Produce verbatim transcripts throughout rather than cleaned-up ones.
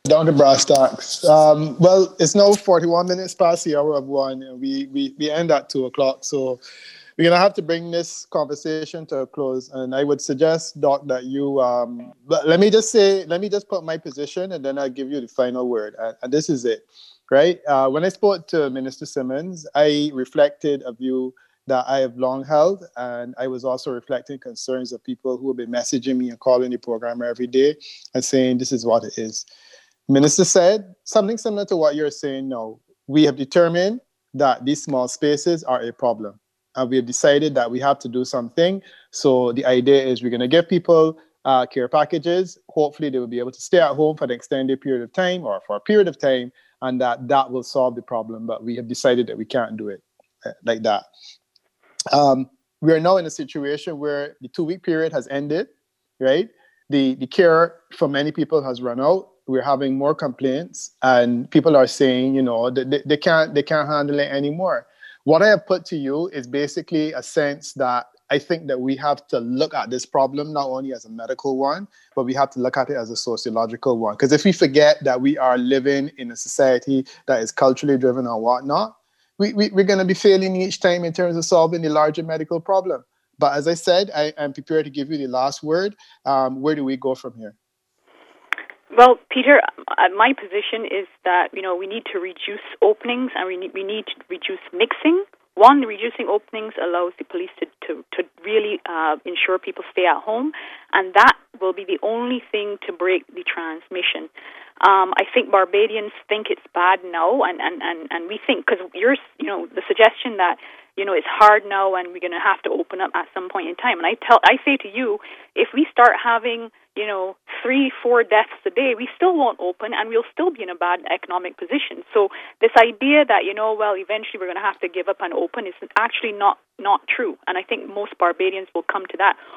Down to brass tacks. Um, well, it's now forty-one minutes past the hour of one, and we, we, we end at two o'clock. So we're going to have to bring this conversation to a close. And I would suggest, Doc, that you, um, but let me just say, let me just put my position and then I'll give you the final word. And, and this is it, right? Uh, when I spoke to Minister Simmons, I reflected a view that I have long held. And I was also reflecting concerns of people who have been messaging me and calling the programmer every day and saying, this is what it is. Minister said something similar to what you're saying now. We have determined that these small spaces are a problem. And we have decided that we have to do something. So the idea is we're going to give people uh, care packages. Hopefully they will be able to stay at home for an extended period of time or for a period of time, and that that will solve the problem. But we have decided that we can't do it uh, like that. Um, we are now in a situation where the two-week period has ended, right? The, the care for many people has run out. We're having more complaints, and people are saying, you know, they, they can't they can't handle it anymore. What I have put to you is basically a sense that I think that we have to look at this problem not only as a medical one, but we have to look at it as a sociological one. Because if we forget that we are living in a society that is culturally driven or whatnot, we, we, we're going to be failing each time in terms of solving the larger medical problem. But as I said, I am prepared to give you the last word. Um, where do we go from here? Well, Peter, uh, my position is that, you know, we need to reduce openings and we need, we need to reduce mixing. One, reducing openings allows the police to, to, to really uh, ensure people stay at home, and that will be the only thing to break the transmission. Um, I think Barbadians think it's bad now, and, and, and, and we think, because you're, you know, the suggestion that, you know, it's hard now and we're going to have to open up at some point in time. And I tell, I say to you, if we start having, you know, three, four deaths a day, we still won't open and we'll still be in a bad economic position. So this idea that, you know, well, eventually we're going to have to give up and open is actually not, not true. And I think most Barbadians will come to that.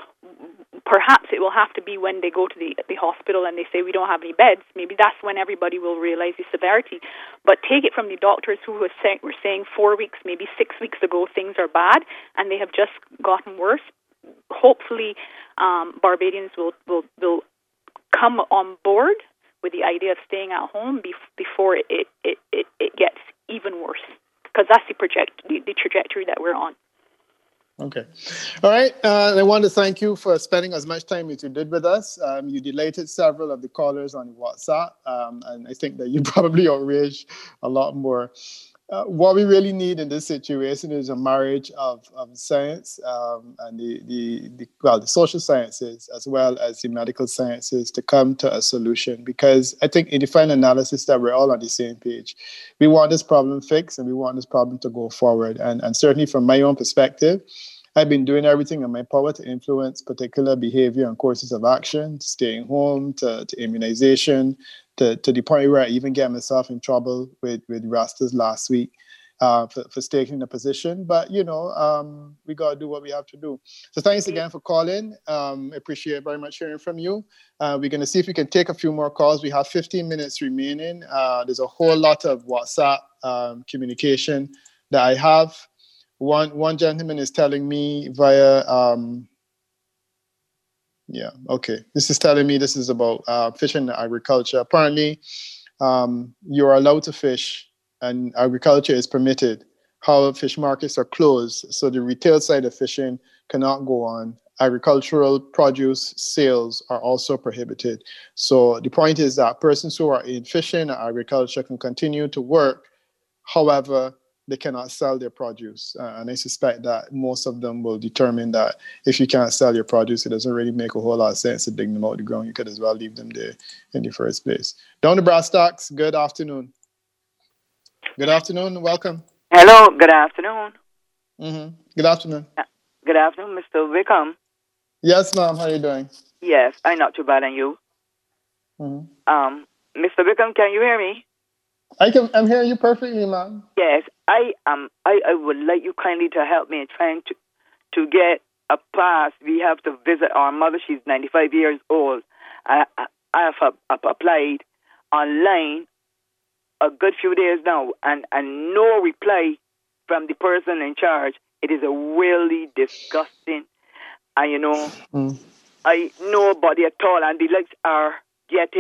Perhaps it will have to be when they go to the, the hospital and they say we don't have any beds. Maybe that's when everybody will realize the severity. But take it from the doctors who were, say, were saying four weeks, maybe six weeks ago, things are bad and they have just gotten worse. Hopefully, um, Barbadians will, will, will come on board with the idea of staying at home bef- before it, it, it, it gets even worse. Because that's the, project, the, the trajectory that we're on. Okay. All right. Uh, I want to thank you for spending as much time as you did with us. Um, you delighted several of the callers on WhatsApp, um, and I think that you probably outraged a lot more. Uh, what we really need in this situation is a marriage of, of science um, and the, the, the, well, the social sciences as well as the medical sciences to come to a solution. Because I think in the final analysis that we're all on the same page. We want this problem fixed and we want this problem to go forward. And, and certainly from my own perspective, I've been doing everything in my power to influence particular behavior and courses of action, staying home, to, to immunization, to, to the point where I even get myself in trouble with, with Rastas last week uh, for, for taking a position. But, you know, um, we got to do what we have to do. So thanks again for calling. Um, I appreciate very much hearing from you. Uh, we're going to see if we can take a few more calls. We have fifteen minutes remaining. Uh, there's a whole lot of WhatsApp um, communication that I have. One one gentleman is telling me via, um, yeah, okay. This is telling me this is about uh, fishing and agriculture. Apparently, um, you're allowed to fish and agriculture is permitted. How fish markets are closed, so the retail side of fishing cannot go on. Agricultural produce sales are also prohibited. So the point is that persons who are in fishing and agriculture can continue to work. However, they cannot sell their produce. Uh, and I suspect that most of them will determine that if you can't sell your produce, it doesn't really make a whole lot of sense to dig them out of the ground. You could as well leave them there in the first place. Down to brass tacks, good afternoon. Good afternoon, welcome. Hello, good afternoon. Mm-hmm. Good afternoon. Good afternoon, Mister Wickham. Yes, ma'am, how are you doing? Yes, I'm not too bad, and you? Mm-hmm. Um, Mister Wickham, can you hear me? I can. I'm hearing you perfectly, ma'am. Yes, I um, I, I would like you kindly to help me in trying to to get a pass. We have to visit our mother. She's ninety-five years old. I I, I have uh, applied online a good few days now, and, and no reply from the person in charge. It is a really disgusting, and you know, mm. I nobody at all, and the legs are getting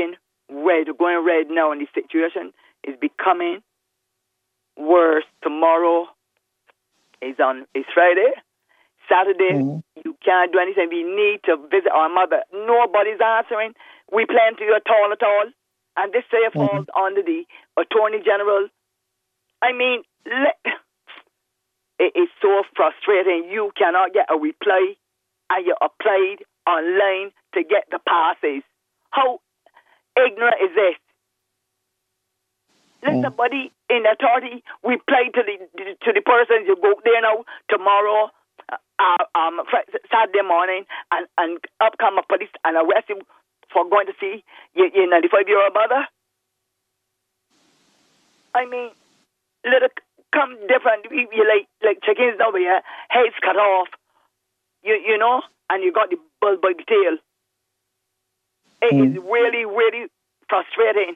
where to going right now in the situation is becoming worse. Tomorrow is on is Friday. Saturday, mm-hmm. you can't do anything. We need to visit our mother. Nobody's answering. We plan to at all at all. And this say falls mm-hmm. under the Attorney General. I mean, let, it is so frustrating. You cannot get a reply, and you applied online to get the passes. How ignorant is this? Let mm. somebody in authority reply to the to the person. You go there now tomorrow, uh, um, Saturday morning, and, and up come a police and arrest you for going to see your, your ninety-five-year-old mother. I mean, let it come different. You, you like like chickens over here, heads cut off. You you know, and you got the bull by the tail. It mm. is really really frustrating.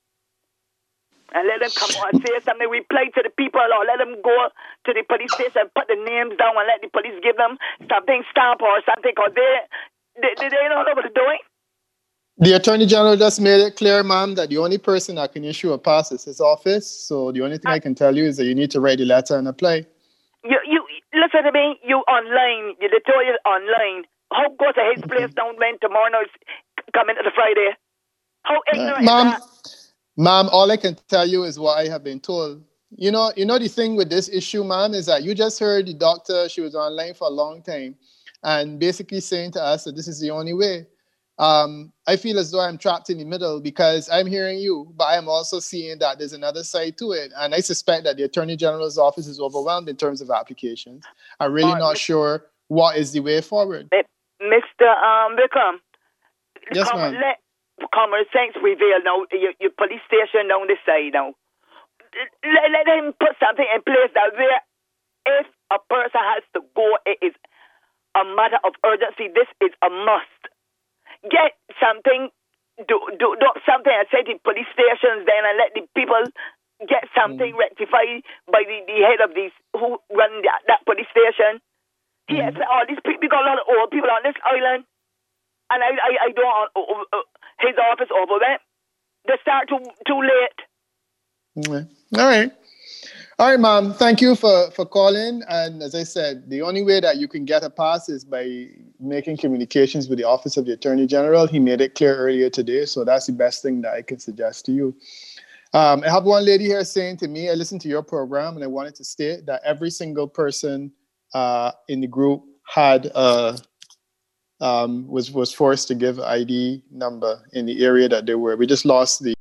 And let them come on and say something, reply to the people, or let them go to the police station, put the names down, and let the police give them something, stamp or something, because they, they, they don't know what they're doing. The Attorney General just made it clear, ma'am, that the only person that can issue a pass is his office. So the only thing uh, I can tell you is that you need to write the letter and apply. You, you listen to me, you online, the tutorial online. How go to his place down when tomorrow is coming to the Friday? How ignorant uh, is ma'am, that? Ma'am, all I can tell you is what I have been told. You know, you know the thing with this issue, ma'am, is that you just heard the doctor, she was online for a long time, and basically saying to us that this is the only way. Um, I feel as though I'm trapped in the middle because I'm hearing you, but I'm also seeing that there's another side to it. And I suspect that the Attorney General's office is overwhelmed in terms of applications. I'm really uh, not Mister sure what is the way forward. Mister Um, Bikram, yes, ma'am. Let common sense prevail now. Your, your police station down the side now. Let, let him put something in place that where if a person has to go, it is a matter of urgency. This is a must. Get something, do, do, do something and say to police stations then and let the people get something mm. rectified by the, the head of these who run that, that police station. Mm. Yes, all these people, got a lot of old people on this island. And I, I, I don't want uh, uh, his office overwhelmed. They start too too late. Mm-hmm. All right. All right, ma'am. Thank you for, for calling. And as I said, the only way that you can get a pass is by making communications with the Office of the Attorney General. He made it clear earlier today, so that's the best thing that I can suggest to you. Um, I have one lady here saying to me, I listened to your program and I wanted to state that every single person uh, in the group had a Um, was was forced to give I D number in the area that they were. We just lost the.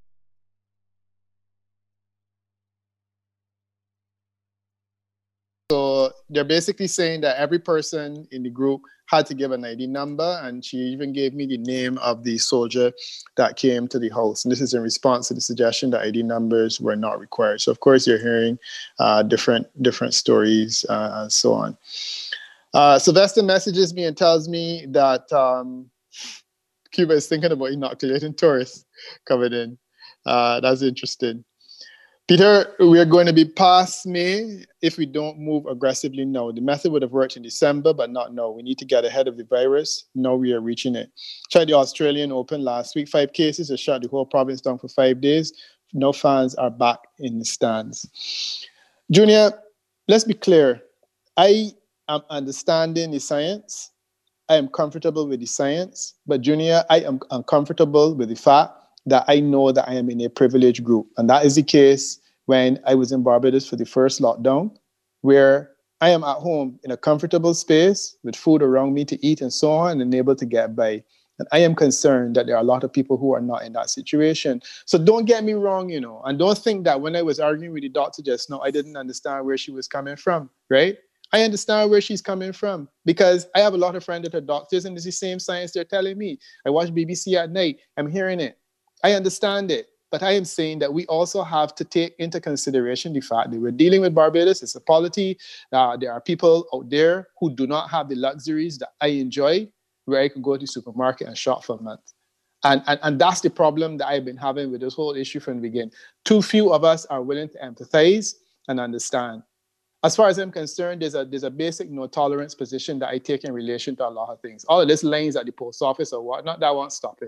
So they're basically saying that every person in the group had to give an I D number, and she even gave me the name of the soldier that came to the house. And this is in response to the suggestion that I D numbers were not required. So of course you're hearing uh, different different stories uh, and so on. Uh, Sylvester messages me and tells me that um, Cuba is thinking about inoculating tourists coming in. Uh, that's interesting. Peter, we are going to be past May if we don't move aggressively now. The method would have worked in December, but not now. We need to get ahead of the virus. Now we are reaching it. Tried the Australian Open last week. Five cases have shut the whole province down for five days. No fans are back in the stands. Junior, let's be clear. I I'm understanding the science. I am comfortable with the science. But Junior, I am uncomfortable with the fact that I know that I am in a privileged group. And that is the case when I was in Barbados for the first lockdown, where I am at home in a comfortable space with food around me to eat and so on and able to get by. And I am concerned that there are a lot of people who are not in that situation. So don't get me wrong, you know, and don't think that when I was arguing with the doctor just now, I didn't understand where she was coming from, right? I understand where she's coming from because I have a lot of friends that are doctors and it's the same science they're telling me. I watch B B C at night. I'm hearing it. I understand it. But I am saying that we also have to take into consideration the fact that we're dealing with Barbados. It's a polity. Uh, there are people out there who do not have the luxuries that I enjoy, where I can go to the supermarket and shop for a month. And, and, and that's the problem that I've been having with this whole issue from the beginning. Too few of us are willing to empathize and understand. As far as I'm concerned, there's a there's a basic no tolerance position that I take in relation to a lot of things. All of this lines at the post office or whatnot, that won't stop it.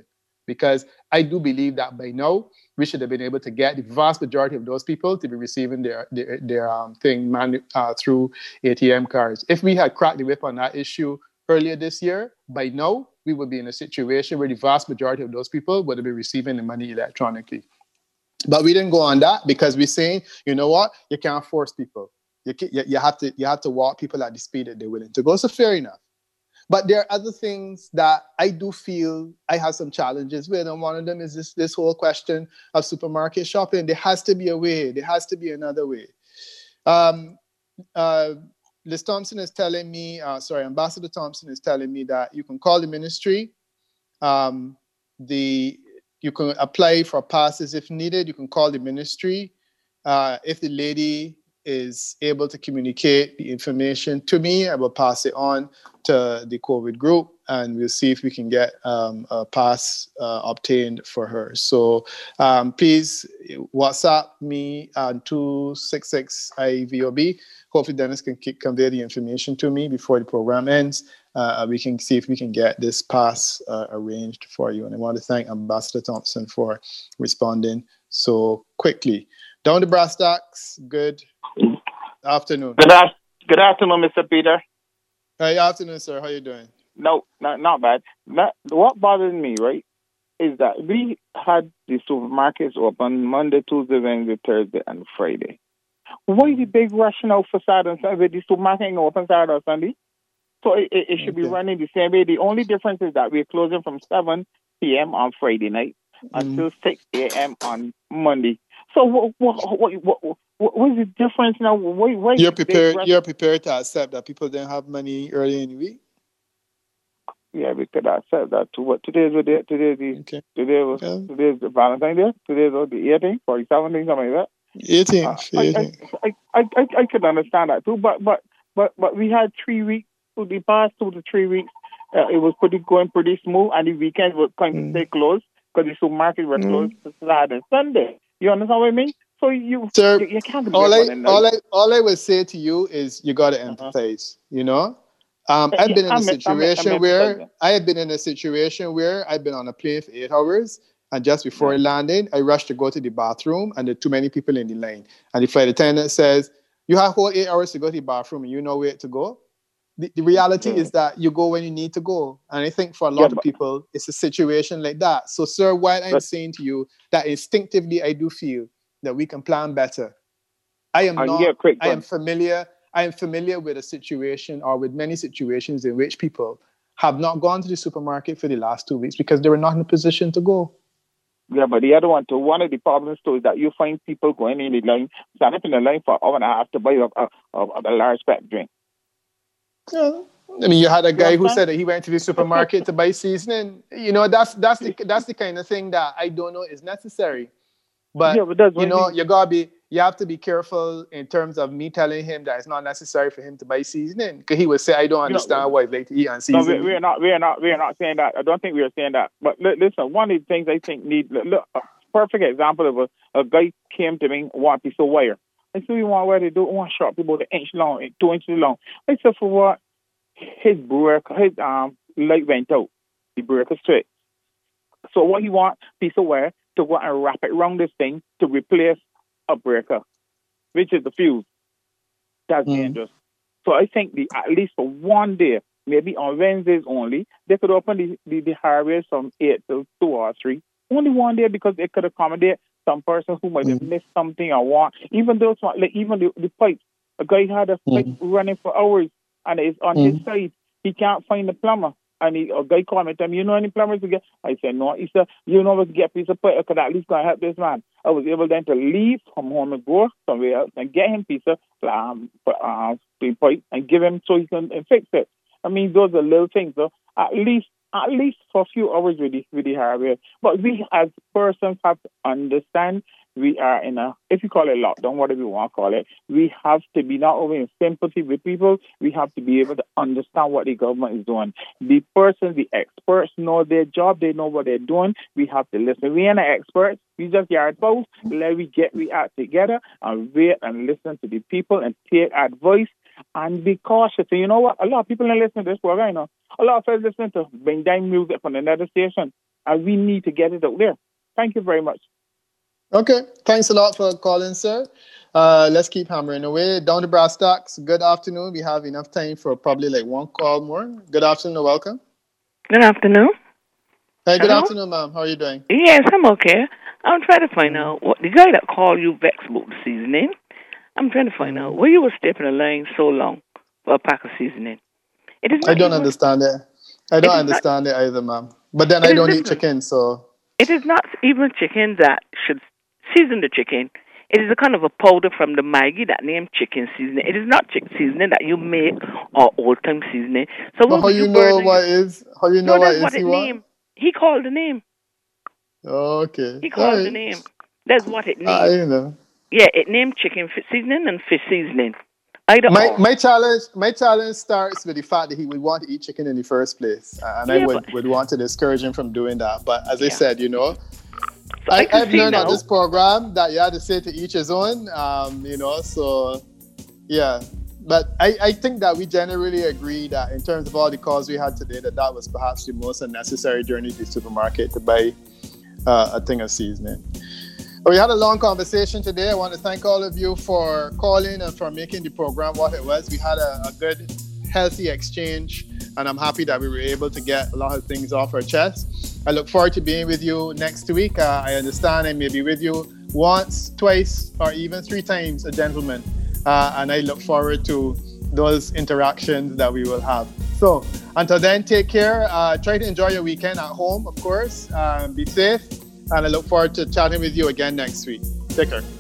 because I do believe that by now we should have been able to get the vast majority of those people to be receiving their their, their um, thing manu- uh, through A T M cards. If we had cracked the whip on that issue earlier this year, by now we would be in a situation where the vast majority of those people would have been receiving the money electronically. But we didn't go on that because we're saying, you know what, you can't force people. You, can, you, you have to you have to walk people at the speed that they're willing to go. So fair enough. But there are other things that I do feel I have some challenges with, and one of them is this this whole question of supermarket shopping. There has to be a way. There has to be another way. Um, uh, Liz Thompson is telling me, uh, sorry, Ambassador Thompson is telling me that you can call the ministry. Um, the you can apply for passes if needed. You can call the ministry. Uh, if the lady is able to communicate the information to me, I will pass it on to the COVID group, and we'll see if we can get um, a pass uh, obtained for her. So um, please WhatsApp me on two six six I V O B. Hopefully Dennis can convey the information to me before the program ends. Uh, we can see if we can get this pass uh, arranged for you. And I want to thank Ambassador Thompson for responding so quickly. Down to brass tacks. Good afternoon. Good, af- good afternoon, Mister Peter. Hey, afternoon, sir. How you doing? No, not, not bad. Not, what bothers me, right, is that we had the supermarkets open Monday, Tuesday, Wednesday, Thursday, and Friday. Why the big rush now for Saturday and Sunday? The supermarket ain't open Saturday or Sunday. So it, it, it should okay. be running the same way. The only difference is that we're closing from seven p.m. on Friday night mm. until six a.m. on Monday. So what what what what, what, what is the difference now? Why, why you're prepared. You're prepared to accept that people didn't have money early in the week. Yeah, we could accept that too. But today's the day. Today's the okay. today was okay. today's the Valentine's Day. Today's the eighteenth, or seventeenth, something like that. eighteenth. Uh, I, I, I, I I could understand that too. But but but but we had three weeks. To the past two to three weeks, uh, it was pretty going pretty smooth, and the weekend was going mm. to stay closed because the supermarket were closed mm. Saturday and Sunday. You understand what I mean? So you, Sir, you, you can't all I, all I all I would say to you is you got to empathize. Uh-huh. You know, um, I've been in a situation I'm, I'm, I'm where I have been in a situation where I've been on a plane for eight hours, and just before yeah. I landed, I rushed to go to the bathroom, and there are too many people in the line, and the flight attendant says, "You have whole eight hours to go to the bathroom, and you know where to go." The, the reality yeah. is that you go when you need to go. And I think for a lot yeah, of people, it's a situation like that. So, sir, while I'm saying to you that instinctively I do feel that we can plan better, I am not, I am familiar, I am familiar with a situation or with many situations in which people have not gone to the supermarket for the last two weeks because they were not in a position to go. Yeah, but the other one too, one of the problems too is that you find people going in the line, standing in the line for an hour and a half to buy a, a, a, a large pack drink. Yeah. I mean, you had a guy who said that he went to the supermarket to buy seasoning. You know, that's that's the that's the kind of thing that I don't know is necessary. But, yeah, but that's you know, you gotta be you have to be careful in terms of me telling him that it's not necessary for him to buy seasoning because he would say, "I don't understand you know, why he's like to eat on seasoning." No, we're not, we're not, we're not saying that. I don't think we're saying that. But listen, one of the things I think need look, a perfect example of a, a guy came to me want a piece of wire. I said, "We want wire to do one sharp about an inch long, two inches long." I said, "For what?" His breaker, his um light went out. The breaker straight. So what he want, piece of wire to go and wrap it around this thing to replace a breaker, which is the fuse. That's mm. dangerous. So I think the at least for one day, maybe on Wednesdays only, they could open the the, the highways from eight to two or three. Only one day because it could accommodate some person who might mm. have missed something or want. Even those like even the, the pipes. A guy had a pipe mm. running for hours. And it's on mm. his side. He can't find the plumber. And he, a guy called me and told me, "You know any plumbers to get?" I said, "No." He said, "You know what to get a piece of pipe. I could at least go and help this man." I was able then to leave from home and go somewhere else and get him a piece of um, uh, pipe and give him so he can uh, fix it. I mean, those are little things. So at least, at least for a few hours with the, with the hardware. But we as persons have to understand we are in a, if you call it lockdown, whatever you want to call it, we have to be not only in sympathy with people, we have to be able to understand what the government is doing. The persons, the experts know their job, they know what they're doing. We have to listen. We ain't the experts, we just yard folks. Let we get we out together and wait and listen to the people and take advice and be cautious. And you know what? A lot of people are listening to this program, you know. A lot of us listening to Bing Dang music from another station. and we need to get it out there. Thank you very much. Okay. Thanks a lot for calling, sir. Uh, let's keep hammering away. Down to brass tacks. Good afternoon. We have enough time for probably like one call more. Good afternoon. Welcome. Good afternoon. Hey, good Hello? afternoon, ma'am. How are you doing? Yes, I'm okay. I'm trying to find out what the guy that called you vexed about the seasoning. I'm trying to find mm-hmm. out why you were stepping a line so long for a pack of seasoning. It is not I don't even, understand it. I don't it understand not, it either, ma'am. But then I don't eat chicken, so... It is not even chicken that should season the chicken. It is a kind of a powder from the Maggi that named chicken seasoning. It is not chicken seasoning that you make or old-time seasoning. So but how you, you know what you, is? How you know no, what is what he it want? Name. He called the name. Okay. He called right. the name. That's what it named. I know. Yeah, it named chicken seasoning and fish seasoning. Either my or. my challenge my challenge starts with the fact that he would want to eat chicken in the first place, and yeah, I would, but, would want to discourage him from doing that. But as yeah. I said, you know, so I, I I've learned now. on this program that you have to say to each his own. Um, you know, so yeah. But I, I think that we generally agree that in terms of all the calls we had today, that that was perhaps the most unnecessary journey to the supermarket to buy uh, a thing of seasoning. We had a long conversation today. I want to thank all of you for calling and for making the program what it was. We had a, a good, healthy exchange, and I'm happy that we were able to get a lot of things off our chest. I look forward to being with you next week. Uh, I understand I may be with you once, twice, or even three times a gentleman, uh, and I look forward to those interactions that we will have. So until then, take care. Uh, try to enjoy your weekend at home, of course. Uh, be safe. And I look forward to chatting with you again next week. Take care.